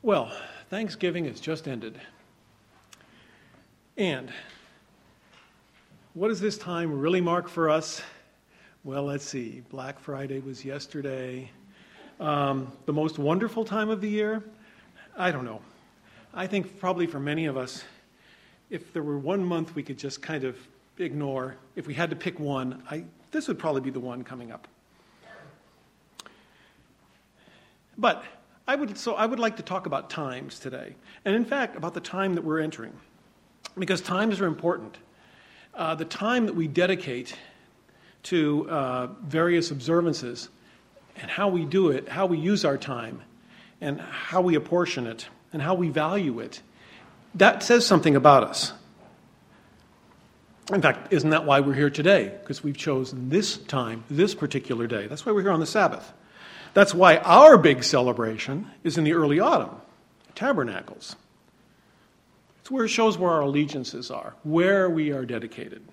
Well, Thanksgiving has just ended. And what does this time really mark for us? Well, let's see. Black Friday was yesterday. The most wonderful time of the year? I don't know. I think probably for many of us, if there were 1 month we could just kind of ignore, if we had to pick one, this would probably be the one coming up. But I would like to talk about times today, and in fact about the time that we're entering, because times are important. The time that we dedicate to various observances and how we do it, how we use our time, and how we apportion it, and how we value it, that says something about us. In fact, isn't that why we're here today? Because we've chosen this time, this particular day. That's why we're here on the Sabbath. That's why our big celebration is in the early autumn, Tabernacles. It's where it shows where our allegiances are, where we are dedicated.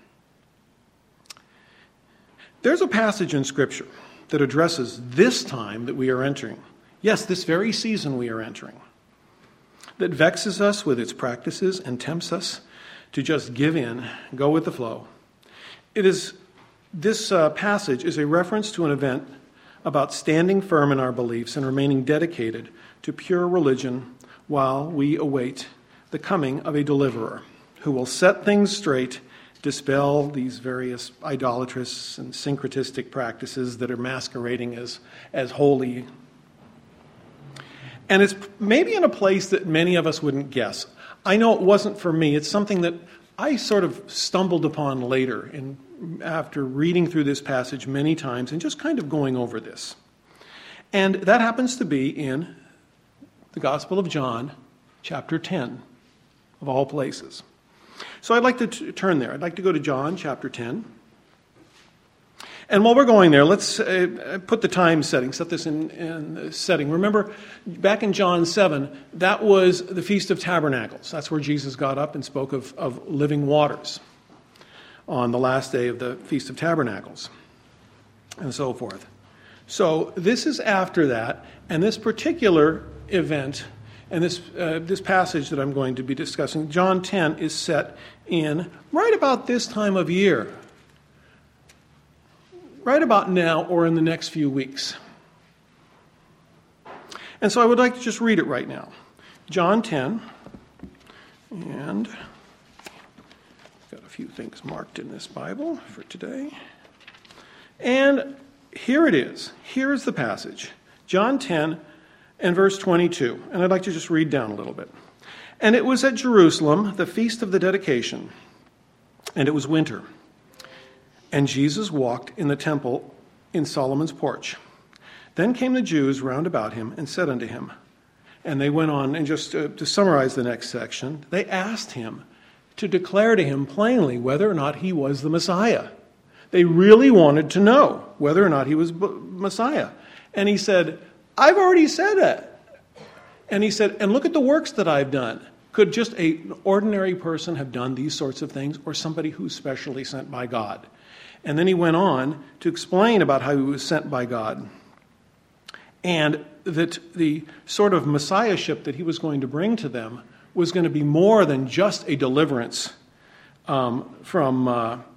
There's a passage in Scripture that addresses this time that we are entering. Yes, this very season we are entering. That vexes us with its practices and tempts us to just give in, go with the flow. This passage is a reference to an event about standing firm in our beliefs and remaining dedicated to pure religion while we await the coming of a deliverer who will set things straight, dispel these various idolatrous and syncretistic practices that are masquerading as holy. And it's maybe in a place that many of us wouldn't guess. I know it wasn't for me. It's something that I sort of stumbled upon later after reading through this passage many times and just kind of going over this. And that happens to be in the Gospel of John, chapter 10, of all places. So I'd like to turn there. I'd like to go to John, chapter 10. And while we're going there, let's put the time setting, set this in the setting. Remember, back in John 7, that was the Feast of Tabernacles. That's where Jesus got up and spoke of living waters on the last day of the Feast of Tabernacles, and so forth. So this is after that, and this particular event, and this passage that I'm going to be discussing, John 10, is set in right about this time of year, right about now or in the next few weeks. And so I would like to just read it right now. John 10, and got a few things marked in this Bible for today. And here it is. Here is the passage. John 10 and verse 22. And I'd like to just read down a little bit. And it was at Jerusalem, the feast of the dedication, and it was winter. And Jesus walked in the temple in Solomon's porch. Then came the Jews round about him and said unto him, and they went on, and just to summarize the next section, they asked him to declare to him plainly whether or not he was the Messiah. They really wanted to know whether or not he was Messiah. And he said, I've already said it. And he said, and look at the works that I've done. Could just an ordinary person have done these sorts of things, or somebody who's specially sent by God? And then he went on to explain about how he was sent by God, and that the sort of messiahship that he was going to bring to them was going to be more than just a deliverance from,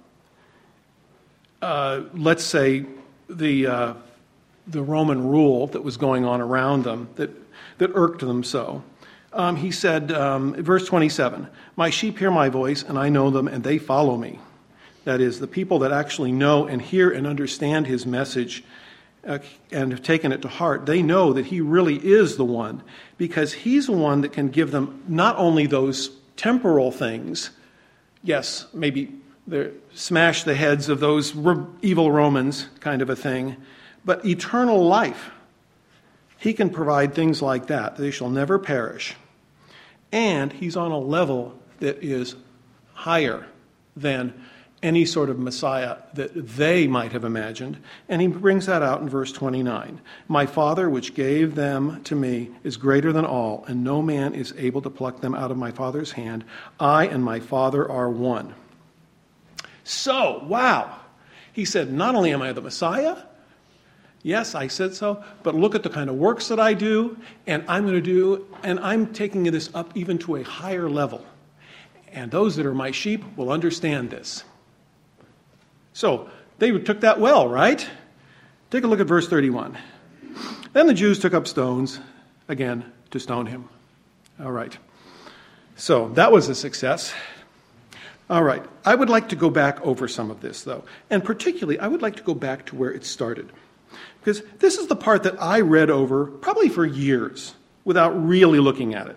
let's say, the Roman rule that was going on around them that irked them so. He said, verse 27, my sheep hear my voice, and I know them, and they follow me. That is, the people that actually know and hear and understand his message and have taken it to heart, they know that he really is the one, because he's the one that can give them not only those temporal things, yes, maybe smash the heads of those evil Romans kind of a thing, but eternal life. He can provide things like that. They shall never perish. And he's on a level that is higher than any sort of Messiah that they might have imagined. And he brings that out in verse 29. My Father, which gave them to me, is greater than all, and no man is able to pluck them out of my Father's hand. I and my Father are one. So, wow. He said, not only am I the Messiah, Yes, I said so, but look at the kind of works that I do, and I'm going to do, and I'm taking this up even to a higher level. And those that are my sheep will understand this. So, they took that well, right? Take a look at verse 31. Then the Jews took up stones, again, to stone him. All right. So, that was a success. All right. I would like to go back over some of this, though. And particularly, I would like to go back to where it started. Because this is the part that I read over probably for years without really looking at it.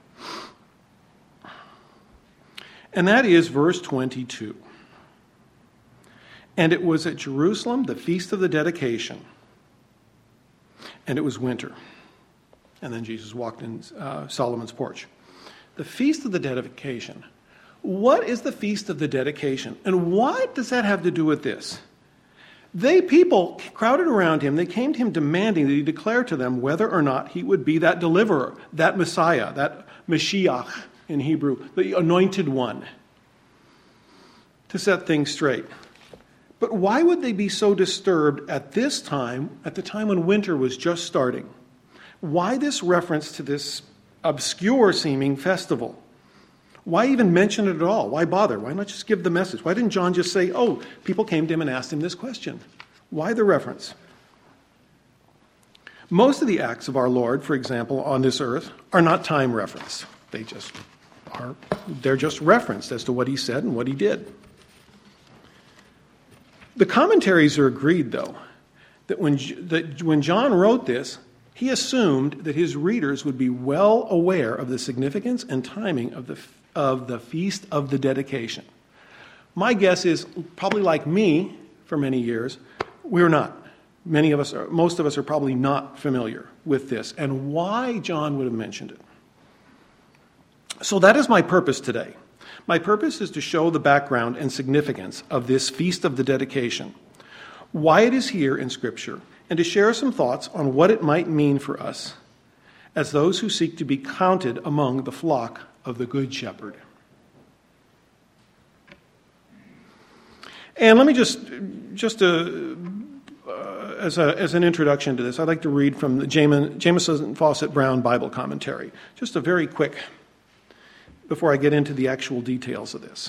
And that is verse 22. And it was at Jerusalem, the feast of the dedication. And it was winter. And then Jesus walked in Solomon's porch. The feast of the dedication. What is the feast of the dedication? And why does that have to do with this? People crowded around him. They came to him demanding that he declare to them whether or not he would be that deliverer, that Messiah, that Mashiach in Hebrew, the anointed one, to set things straight. But why would they be so disturbed at this time, at the time when winter was just starting? Why this reference to this obscure-seeming festival? Why even mention it at all? Why bother? Why not just give the message? Why didn't John just say, oh, people came to him and asked him this question? Why the reference? Most of the acts of our Lord, for example, on this earth, are not time reference. They're just referenced as to what he said and what he did. The commentaries are agreed, though, that when John wrote this, he assumed that his readers would be well aware of the significance and timing of the Feast of the Dedication. My guess is, probably like me for many years, we're not. Most of us are probably not familiar with this and why John would have mentioned it. So that is my purpose today. My purpose is to show the background and significance of this Feast of the Dedication, why it is here in Scripture, and to share some thoughts on what it might mean for us as those who seek to be counted among the flock of the Good Shepherd. And let me as an introduction to this, I'd like to read from the Jamieson Fausset Brown Bible Commentary. Just a very quick, before I get into the actual details of this.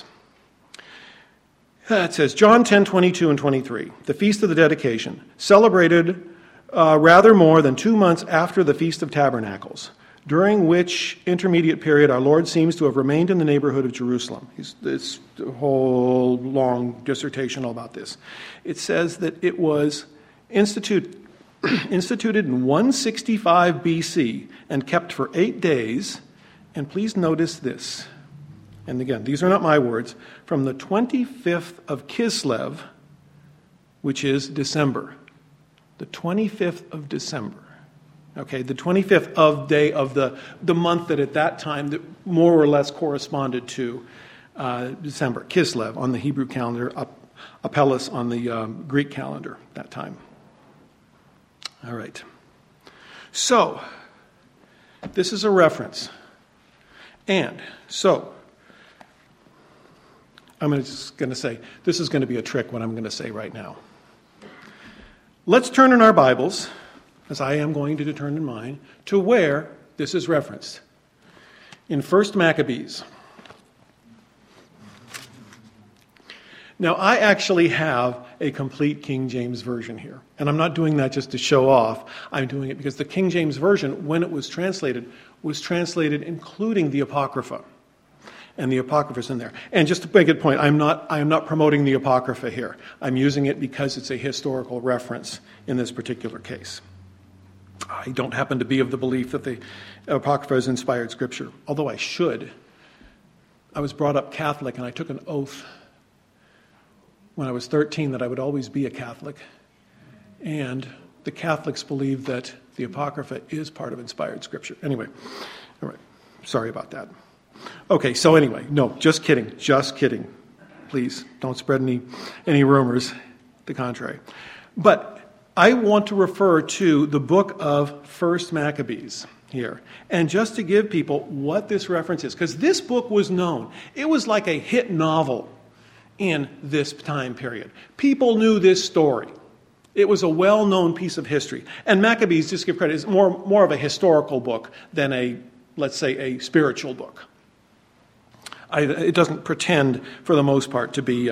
It says, John 10:22 and 23, the Feast of the Dedication, celebrated rather more than 2 months after the Feast of Tabernacles, during which intermediate period our Lord seems to have remained in the neighborhood of Jerusalem. It's a whole long dissertation all about this. It says that it was instituted in 165 BC and kept for 8 days. And please notice this. And again, these are not my words. From the 25th of Kislev, which is December. The 25th of December. Okay, the 25th of day of the month that at that time that more or less corresponded to December. Kislev on the Hebrew calendar, Apelles on the Greek calendar that time. All right. So, this is a reference. And so, I'm just going to say, this is going to be a trick what I'm going to say right now. Let's turn in our Bibles, as I am going to turn in mine, to where this is referenced. In 1 Maccabees. Now, I actually have a complete King James Version here. And I'm not doing that just to show off. I'm doing it because the King James Version, when it was translated including the Apocrypha. And the Apocrypha is in there. And just to make it point, I am not promoting the Apocrypha here. I'm using it because it's a historical reference in this particular case. I don't happen to be of the belief that the Apocrypha is inspired Scripture, although I should. I was brought up Catholic, and I took an oath when I was 13 that I would always be a Catholic. And the Catholics believe that the Apocrypha is part of inspired Scripture. Anyway, all right. Sorry about that. Okay, so anyway, no, just kidding. Please don't spread any rumors, the contrary. But I want to refer to the book of 1 Maccabees here. And just to give people what this reference is, because this book was known. It was like a hit novel in this time period. People knew this story. It was a well-known piece of history. And Maccabees, just give credit, is more of a historical book than let's say, a spiritual book. It doesn't pretend, for the most part, to be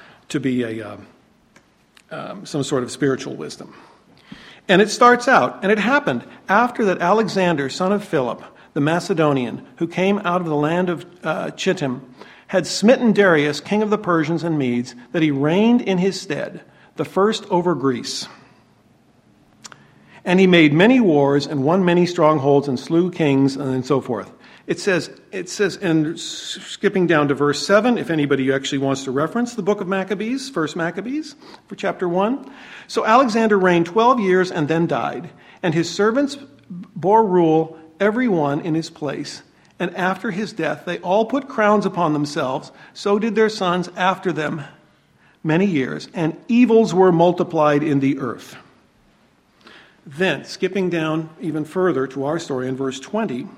some sort of spiritual wisdom. And it starts out, and it happened after that Alexander, son of Philip, the Macedonian, who came out of the land of Chittim, had smitten Darius, king of the Persians and Medes, that he reigned in his stead, the first over Greece. And he made many wars and won many strongholds and slew kings and so forth. It says, and skipping down to verse 7, if anybody actually wants to reference the book of Maccabees, 1 Maccabees, for chapter 1. So Alexander reigned 12 years and then died, and his servants bore rule, every one in his place. And after his death, they all put crowns upon themselves. So did their sons after them many years, and evils were multiplied in the earth. Then, skipping down even further to our story in verse 20,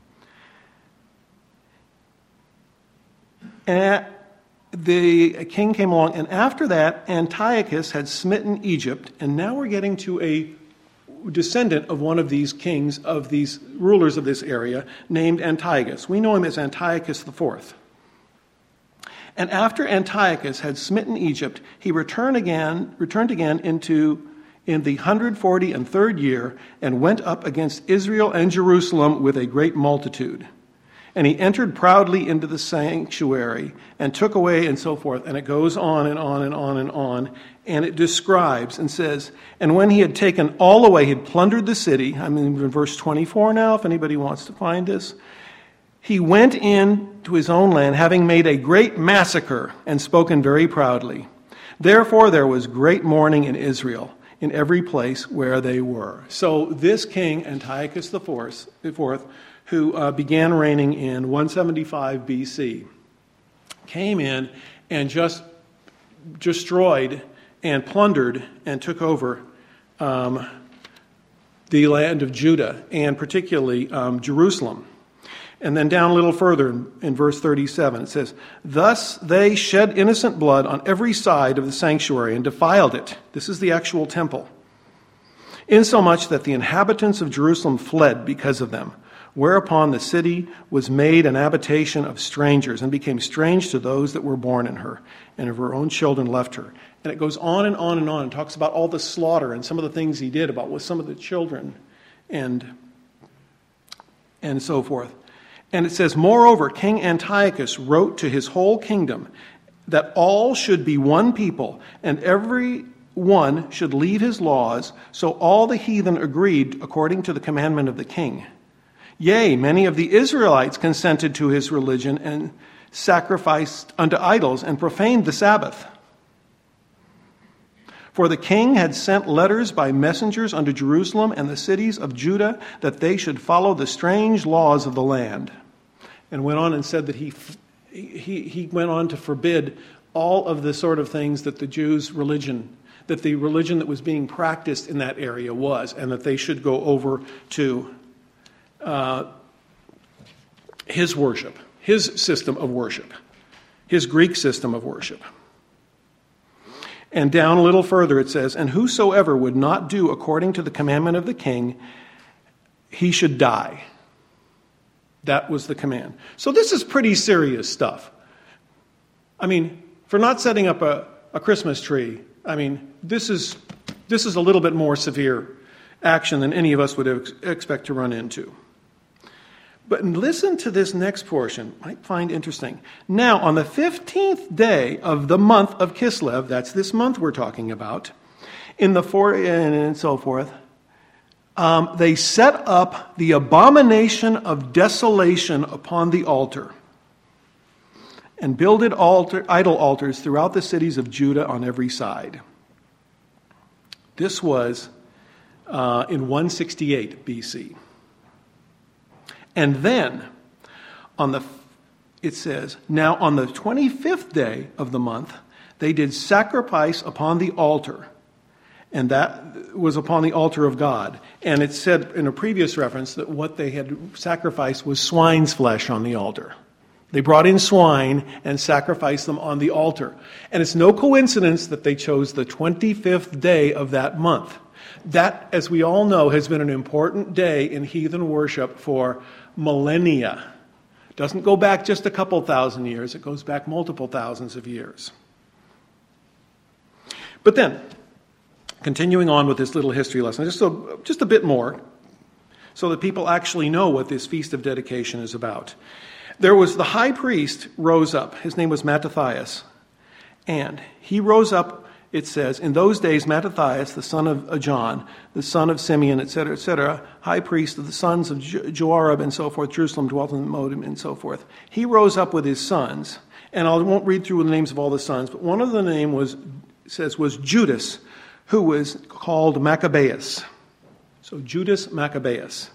the king came along, and after that, Antiochus had smitten Egypt, and now we're getting to a descendant of one of these kings, of these rulers of this area, named Antiochus. We know him as Antiochus IV. And after Antiochus had smitten Egypt, he returned again in the 143rd year, and went up against Israel and Jerusalem with a great multitude. And he entered proudly into the sanctuary and took away and so forth. And it goes on and on and on and on. And it describes and says, and when he had taken all away, he had plundered the city. I'm in verse 24 now, if anybody wants to find this. He went in to his own land, having made a great massacre and spoken very proudly. Therefore there was great mourning in Israel, in every place where they were. So this king, Antiochus IV, who began reigning in 175 BC, came in and just destroyed and plundered and took over the land of Judah, and particularly Jerusalem. And then down a little further in verse 37, it says, thus they shed innocent blood on every side of the sanctuary and defiled it. This is the actual temple. Insomuch that the inhabitants of Jerusalem fled because of them. Whereupon the city was made an habitation of strangers, and became strange to those that were born in her, and of her own children left her. And it goes on and on and on, and talks about all the slaughter and some of the things he did about with some of the children and so forth. And it says, moreover, King Antiochus wrote to his whole kingdom that all should be one people, and every one should leave his laws. So all the heathen agreed according to the commandment of the king. Yea, many of the Israelites consented to his religion and sacrificed unto idols and profaned the Sabbath. For the king had sent letters by messengers unto Jerusalem and the cities of Judah that they should follow the strange laws of the land. And went on and said that he went on to forbid all of the sort of things that the Jews' religion, that the religion that was being practiced in that area was, and that they should go over to his worship, his system of worship, his Greek system of worship. And down a little further it says, and whosoever would not do according to the commandment of the king, he should die. That was the command. So this is pretty serious stuff. I mean, for not setting up a Christmas tree, I mean, this is a little bit more severe action than any of us would expect to run into. But listen to this next portion. Might find interesting. Now, on the 15th day of the month of Kislev, that's this month we're talking about, and so forth, they set up the abomination of desolation upon the altar and builded idol altars throughout the cities of Judah on every side. This was in 168 BC. And then, it says, now on the 25th day of the month, they did sacrifice upon the altar. And that was upon the altar of God. And it said in a previous reference that what they had sacrificed was swine's flesh on the altar. They brought in swine and sacrificed them on the altar. And it's no coincidence that they chose the 25th day of that month. That, as we all know, has been an important day in heathen worship for millennia. It doesn't go back just a couple thousand years. It goes back multiple thousands of years. But then, continuing on with this little history lesson, just a bit more, so that people actually know what this Feast of Dedication is about. There was the high priest rose up. His name was Mattathias. And he rose up, it says, in those days Mattathias, the son of John, the son of Simeon, etc., high priest of the sons of Joarib and so forth, Jerusalem dwelt in Modim and so forth. He rose up with his sons. And I won't read through the names of all the sons, but one of the name was Judas, who was called Maccabeus. So Judas Maccabeus.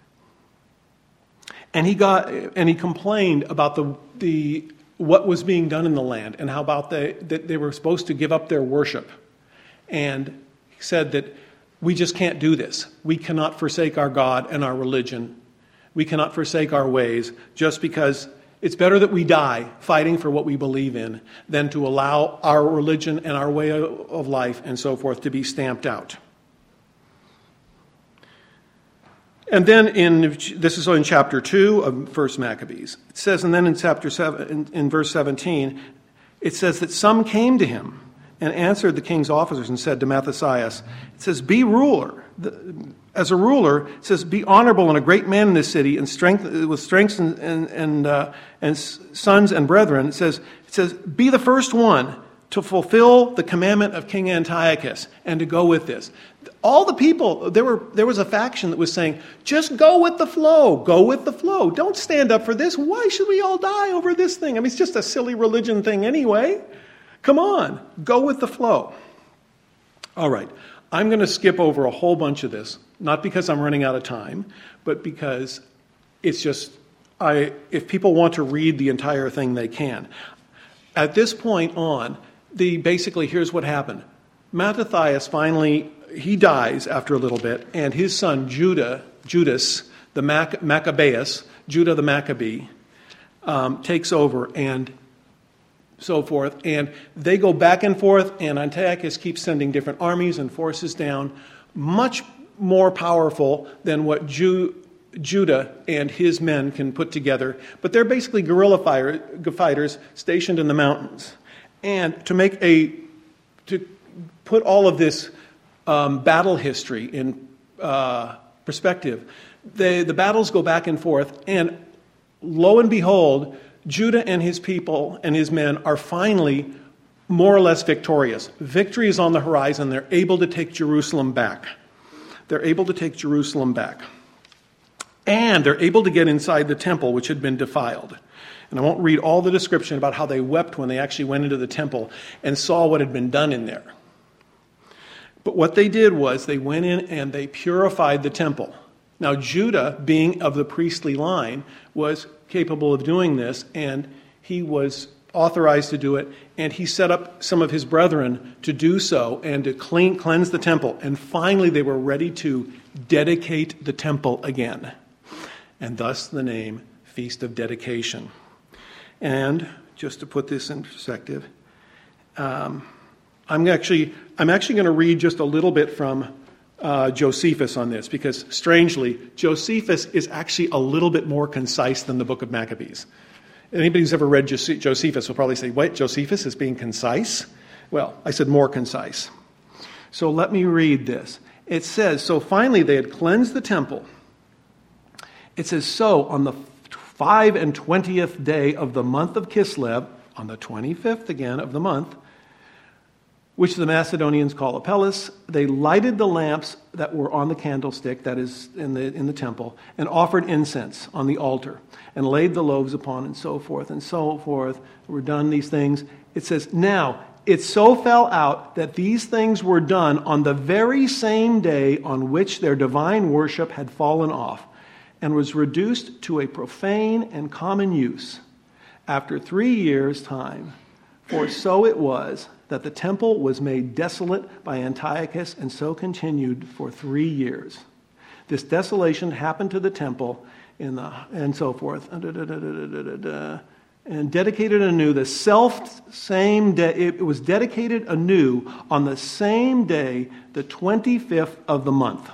And he complained about the what was being done in the land and how about that they were supposed to give up their worship. And he said that we just can't do this. We cannot forsake our God and our religion. We cannot forsake our ways just because it's better that we die fighting for what we believe in than to allow our religion and our way of life and so forth to be stamped out. And then this is in chapter 2 of 1 Maccabees. It says, and then in chapter 7, in verse 17, it says that some came to him and answered the king's officers and said to Mattathias, it says, be ruler. As a ruler, it says, be honorable and a great man in this city and with strength and sons and brethren. It says, be the first one to fulfill the commandment of King Antiochus and to go with this. All the people, there was a faction that was saying, just go with the flow, go with the flow. Don't stand up for this. Why should we all die over this thing? I mean, it's just a silly religion thing anyway. Come on, go with the flow. All right, I'm going to skip over a whole bunch of this, not because I'm running out of time, but because it's just, if people want to read the entire thing, they can. At this point on, basically, here's what happened. Mattathias finally, he dies after a little bit, and his son Judas, the Maccabeus, Judah the Maccabee, takes over and so forth. And they go back and forth, and Antiochus keeps sending different armies and forces down, much more powerful than what Judah and his men can put together. But they're basically guerrilla fighters stationed in the mountains. And to put all of this battle history in perspective, the battles go back and forth, and lo and behold, Judah and his people and his men are finally more or less victorious. Victory is on the horizon. They're able to take Jerusalem back. And they're able to get inside the temple, which had been defiled. And I won't read all the description about how they wept when they actually went into the temple and saw what had been done in there. But what they did was they went in and they purified the temple. Now, Judah, being of the priestly line, was capable of doing this, and he was authorized to do it, and he set up some of his brethren to do so and to cleanse the temple. And finally, they were ready to dedicate the temple again. And thus the name Feast of Dedication. And just to put this in perspective, I'm actually going to read just a little bit from Josephus on this, because strangely, Josephus is actually a little bit more concise than the book of Maccabees. Anybody who's ever read Josephus will probably say, wait, Josephus is being concise? Well, I said more concise. So let me read this. It says, so finally they had cleansed the temple. It says, so on the 25th day of the month of Kislev, on the 25th again of the month, which the Macedonians call Apelles, they lighted the lamps that were on the candlestick, that is in the temple, and offered incense on the altar, and laid the loaves upon, and so forth, and so forth. Were done these things. It says, now, it so fell out that these things were done on the very same day on which their divine worship had fallen off, and was reduced to a profane and common use after 3 years' time. For so it was that the temple was made desolate by Antiochus, and so continued for 3 years. This desolation happened to the temple and so forth. and dedicated anew the same day. It was dedicated anew on the same day, the 25th of the month.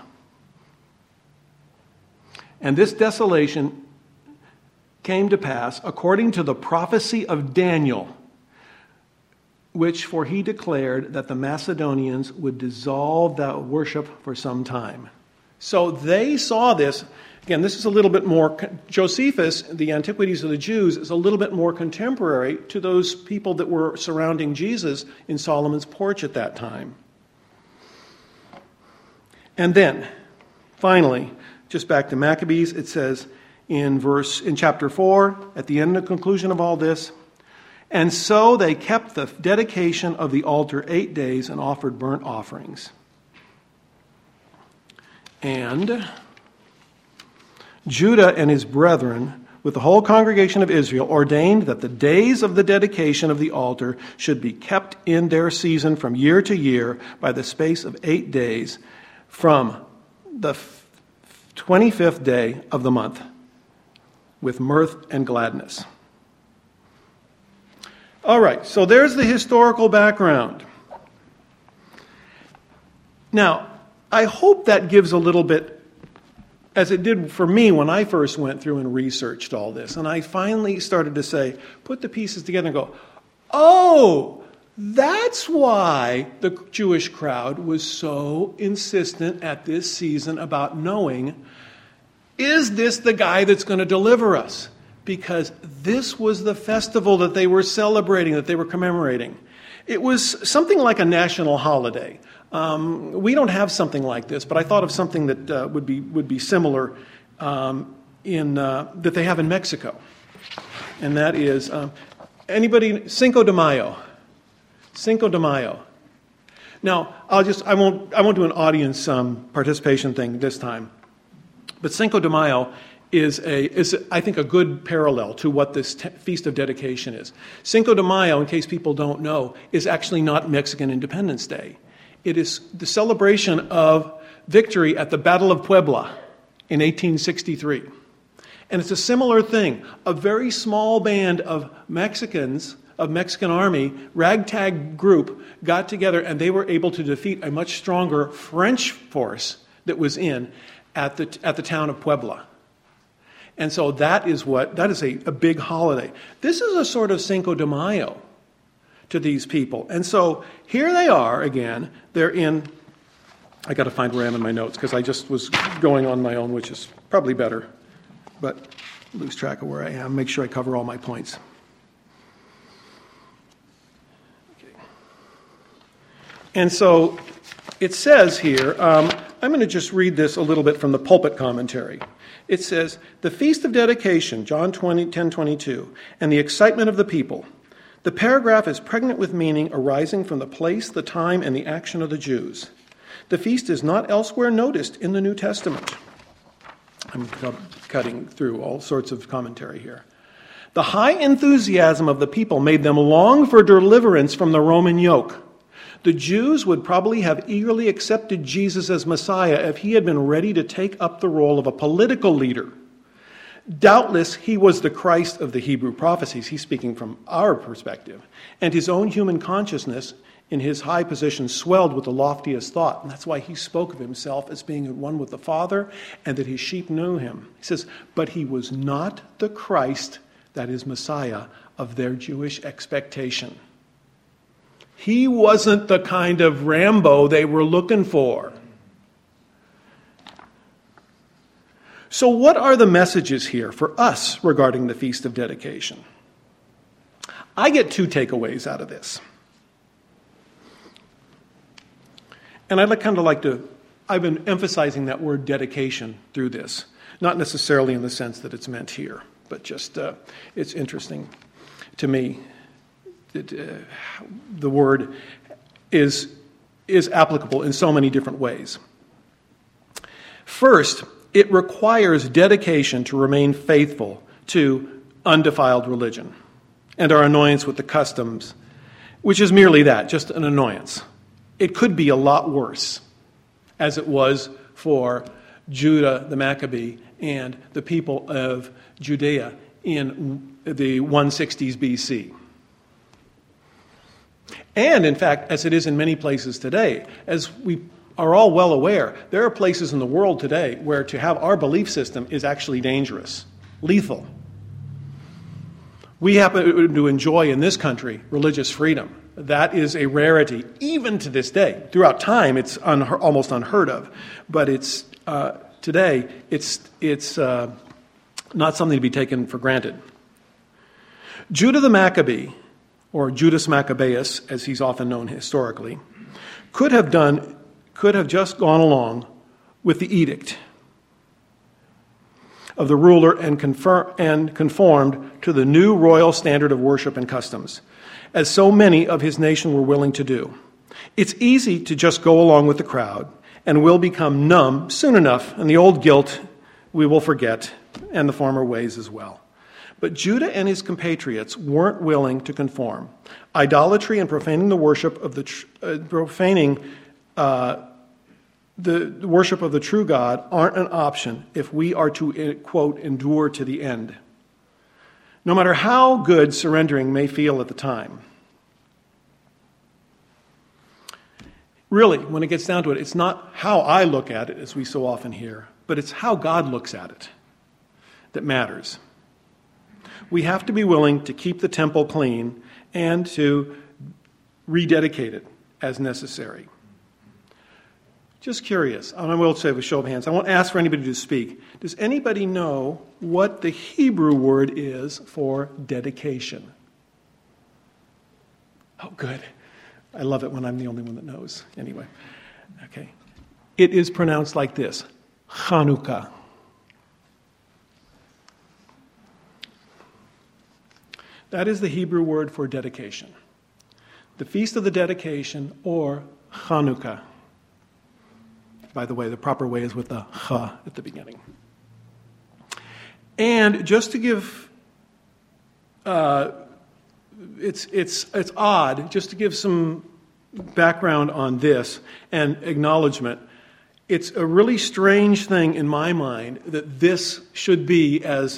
And this desolation came to pass according to the prophecy of Daniel, which for he declared that the Macedonians would dissolve that worship for some time. So they saw this. Again, this is a little bit more, Josephus, the Antiquities of the Jews, is a little bit more contemporary to those people that were surrounding Jesus in Solomon's porch at that time. And then, finally, just back to Maccabees, it says in chapter 4, at the end and conclusion of all this, and so they kept the dedication of the altar 8 days and offered burnt offerings. And Judah and his brethren, with the whole congregation of Israel, ordained that the days of the dedication of the altar should be kept in their season from year to year by the space of 8 days from the 25th day of the month, with mirth and gladness. All right, so there's the historical background. Now, I hope that gives a little bit, as it did for me when I first went through and researched all this. And I finally started to say, put the pieces together and go, oh, that's why the Jewish crowd was so insistent at this season about knowing, is this the guy that's going to deliver us? Because this was the festival that they were celebrating, that they were commemorating. It was something like a national holiday. We don't have something like this, but I thought of something that would be similar that they have in Mexico, and that is anybody Cinco de Mayo. Cinco de Mayo. Now I won't do an audience participation thing this time, but Cinco de Mayo is I think a good parallel to what this Feast of Dedication is. Cinco de Mayo, in case people don't know, is actually not Mexican Independence Day. It is the celebration of victory at the Battle of Puebla in 1863. And it's a similar thing. A very small band of Mexicans, of Mexican army, ragtag group, got together and they were able to defeat a much stronger French force that was at the town of Puebla. And so that is a big holiday. This is a sort of Cinco de Mayo to these people. And so here they are again. They're in, I got to find where I am in my notes because I just was going on my own, which is probably better, but lose track of where I am. Make sure I cover all my points. Okay. And so it says here, I'm going to just read this a little bit from the pulpit commentary. It says, the Feast of Dedication, John 10:22, and the excitement of the people. The paragraph is pregnant with meaning arising from the place, the time, and the action of the Jews. The feast is not elsewhere noticed in the New Testament. I'm cutting through all sorts of commentary here. The high enthusiasm of the people made them long for deliverance from the Roman yoke. The Jews would probably have eagerly accepted Jesus as Messiah if he had been ready to take up the role of a political leader. Doubtless, he was the Christ of the Hebrew prophecies. He's speaking from our perspective. And his own human consciousness in his high position swelled with the loftiest thought. And that's why he spoke of himself as being at one with the Father and that his sheep knew him. He says, but he was not the Christ, that is Messiah, of their Jewish expectation. He wasn't the kind of Rambo they were looking for. So what are the messages here for us regarding the Feast of Dedication? I get two takeaways out of this. And I'd like to, I've been emphasizing that word dedication through this. Not necessarily in the sense that it's meant here, but just it's interesting to me that the word is applicable in so many different ways. First, it requires dedication to remain faithful to undefiled religion and our annoyance with the customs, which is merely that, just an annoyance. It could be a lot worse, as it was for Judah the Maccabee and the people of Judea in the 160s BC. And, in fact, as it is in many places today, as we are all well aware, there are places in the world today where to have our belief system is actually dangerous, lethal. We happen to enjoy in this country religious freedom. That is a rarity, even to this day. Throughout time, it's almost unheard of. But it's today, it's not something to be taken for granted. Judah the Maccabee, or Judas Maccabeus, as he's often known historically, could have just gone along with the edict of the ruler and conformed to the new royal standard of worship and customs, as so many of his nation were willing to do. It's easy to just go along with the crowd, and we'll become numb soon enough, and the old guilt we will forget, and the former ways as well. But Judah and his compatriots weren't willing to conform. Idolatry and profaning the worship of the worship of the true God aren't an option if we are to, quote, endure to the end, no matter how good surrendering may feel at the time. Really, when it gets down to it, it's not how I look at it, as we so often hear, but it's how God looks at it that matters. We have to be willing to keep the temple clean and to rededicate it as necessary. Just curious, and I will say with a show of hands, I won't ask for anybody to speak. Does anybody know what the Hebrew word is for dedication? Oh, good. I love it when I'm the only one that knows. Anyway, okay. It is pronounced like this, Chanukah. That is the Hebrew word for dedication. The Feast of the Dedication, or Chanukah. By the way, the proper way is with the cha at the beginning. And just to give, it's odd, just to give some background on this and acknowledgement, it's a really strange thing in my mind that this should be as,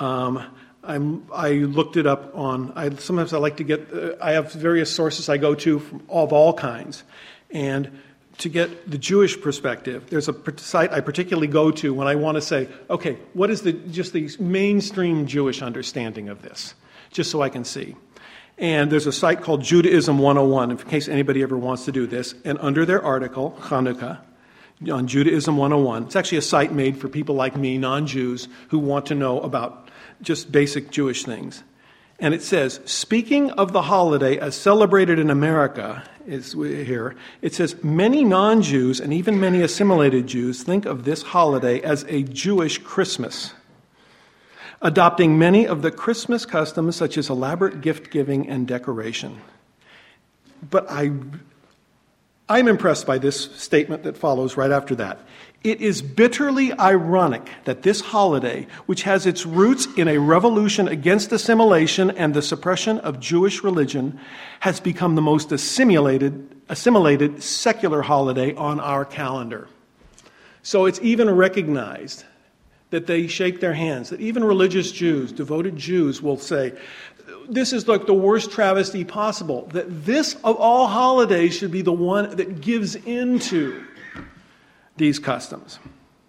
I looked it up on, sometimes I like to get, I have various sources I go to of all kinds, and to get the Jewish perspective, there's a site I particularly go to when I want to say, okay, what is just the mainstream Jewish understanding of this? Just so I can see. And there's a site called Judaism 101, in case anybody ever wants to do this. And under their article, Chanukah, on Judaism 101, it's actually a site made for people like me, non-Jews, who want to know about just basic Jewish things. And it says, speaking of the holiday as celebrated in America, is here, it says, many non-Jews and even many assimilated Jews think of this holiday as a Jewish Christmas, adopting many of the Christmas customs such as elaborate gift-giving and decoration. But I'm impressed by this statement that follows right after that. It is bitterly ironic that this holiday, which has its roots in a revolution against assimilation and the suppression of Jewish religion, has become the most assimilated secular holiday on our calendar. So it's even recognized that they shake their hands, that even religious Jews, devoted Jews, will say, this is like the worst travesty possible, that this of all holidays should be the one that gives into these customs.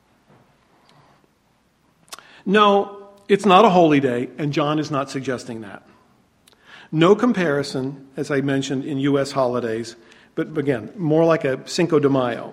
No, it's not a holy day, and John is not suggesting that. No comparison, as I mentioned, in U.S. holidays, but again, more like a Cinco de Mayo.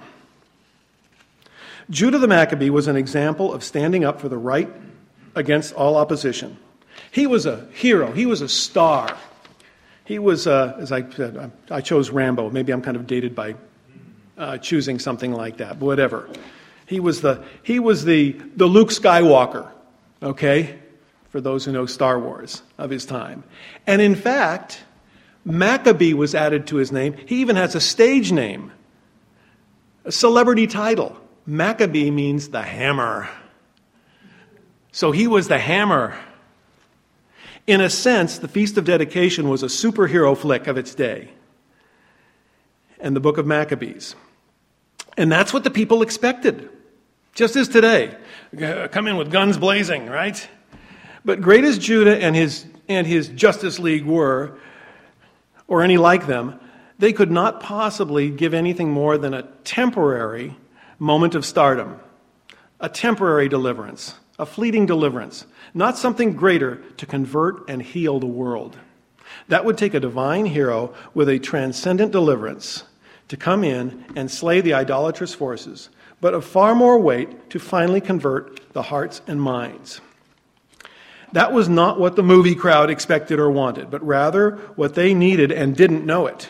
Judah the Maccabee was an example of standing up for the right against all opposition. He was a hero. He was a star. He was, as I said, I chose Rambo. Maybe I'm kind of dated by choosing something like that, but whatever. He was the Luke Skywalker, okay, for those who know Star Wars of his time. And in fact, Maccabee was added to his name. He even has a stage name, a celebrity title. Maccabee means the hammer. So he was the hammer. In a sense, the Feast of Dedication was a superhero flick of its day, and the book of Maccabees. And that's what the people expected, just as today. Come in with guns blazing, right? But great as Judah and his Justice League were, or any like them, they could not possibly give anything more than a temporary moment of stardom, a temporary deliverance, a fleeting deliverance, not something greater to convert and heal the world. That would take a divine hero with a transcendent deliverance to come in and slay the idolatrous forces, but of far more weight to finally convert the hearts and minds. That was not what the movie crowd expected or wanted, but rather what they needed and didn't know it.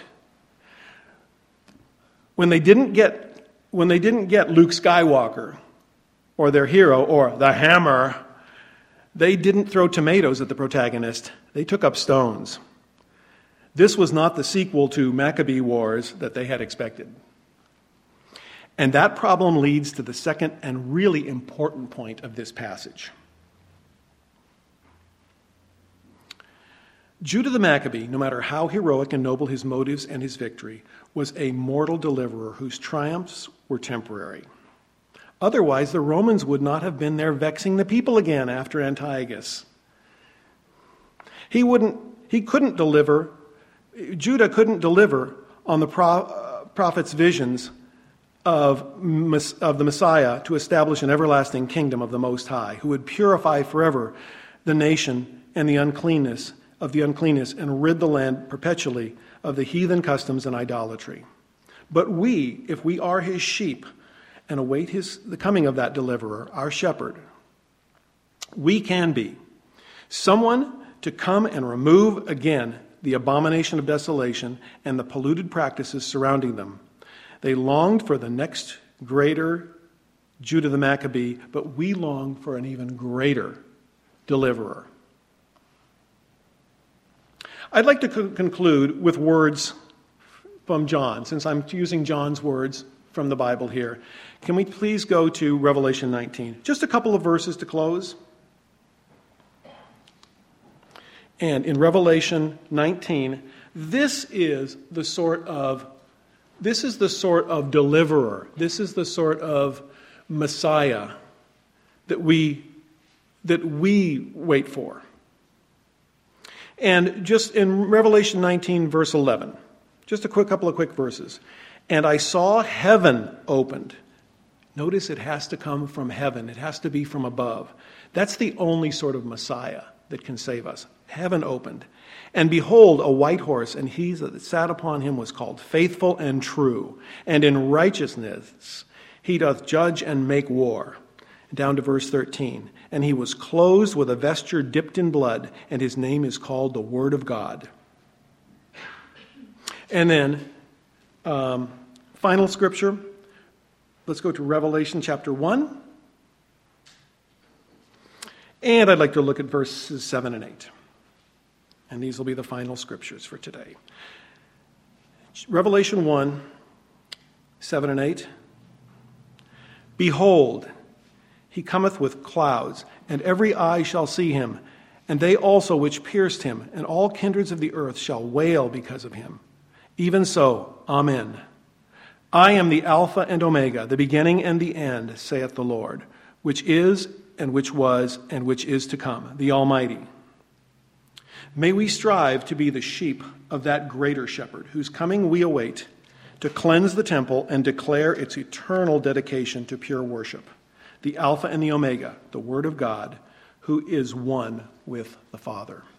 When they didn't get Luke Skywalker or their hero or the hammer, they didn't throw tomatoes at the protagonist. They took up stones. This was not the sequel to Maccabee Wars that they had expected. And that problem leads to the second and really important point of this passage. Judah the Maccabee, no matter how heroic and noble his motives and his victory, was a mortal deliverer whose triumphs were temporary. Otherwise, the Romans would not have been there vexing the people again after Antiochus. Judah couldn't deliver on the prophet's visions of the Messiah to establish an everlasting kingdom of the Most High, who would purify forever the nation and the uncleanness and rid the land perpetually of the heathen customs and idolatry. But we, if we are his sheep and await the coming of that deliverer, our shepherd, we can be someone to come and remove again the abomination of desolation and the polluted practices surrounding them. They longed for the next greater Judah the Maccabee, but we long for an even greater deliverer. I'd like to conclude with words from John, since I'm using John's words from the Bible here. Can we please go to Revelation 19? Just a couple of verses to close. And in Revelation 19, this is the sort of deliverer, this is the sort of Messiah that we wait for. And just in Revelation 19, verse 11, just a couple of quick verses. And I saw heaven opened. Notice it has to come from heaven. It has to be from above. That's the only sort of Messiah that can save us. Heaven opened. And behold, a white horse, and he that sat upon him was called Faithful and True. And in righteousness he doth judge and make war. Down to verse 13. And he was clothed with a vesture dipped in blood, and his name is called the Word of God. And then, final scripture. Let's go to Revelation chapter 1. And I'd like to look at verses 7 and 8. And these will be the final scriptures for today. Revelation 1, 7 and 8. Behold, he cometh with clouds, and every eye shall see him, and they also which pierced him, and all kindreds of the earth shall wail because of him. Even so, Amen. I am the Alpha and Omega, the beginning and the end, saith the Lord, which is, and which was, and which is to come, the Almighty. May we strive to be the sheep of that greater shepherd, whose coming we await, to cleanse the temple and declare its eternal dedication to pure worship. The Alpha and the Omega, the Word of God, who is one with the Father.